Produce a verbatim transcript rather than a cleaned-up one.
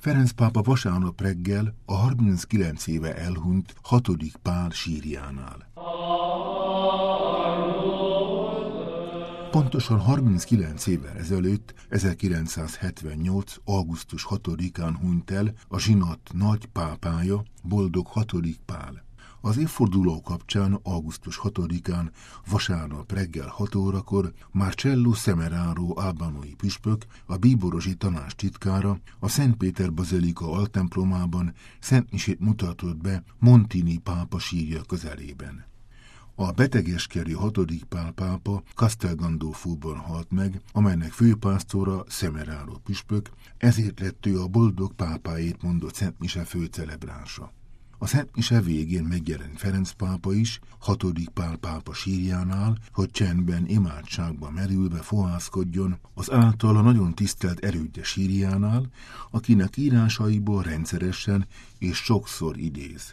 Ferenc pápa vasárnap reggel a harminckilenc éve elhunyt hatodik Pál sírjánál. Pontosan harminckilenc évvel ezelőtt, ezerkilencszázhetvennyolc. augusztus hatodikán hunyt el a zsinat nagy pápája, boldog hatodik Pál. Az évforduló kapcsán augusztus hatodikán vasárnap reggel hat órakor Marcello Semeraro albánói püspök, a bíborosi tanács titkára a Szent Péter bazilika altemplomában szentmisét mutatott be Montini pápa sírja közelében. A betegeskerű hatodik Pál pápa Castel Gandolfóban halt meg, amelynek főpásztora Semeraro püspök, ezért lett ő a boldog pápáét mondott szentmise főcelebránsa. A szentmise végén megjelent Ferenc pápa is, hatodik Pál pápa sírjánál, hogy csendben, imádságba merülve fohászkodjon az általa nagyon tisztelt erődje sírjánál, akinek írásaiból rendszeresen és sokszor idéz.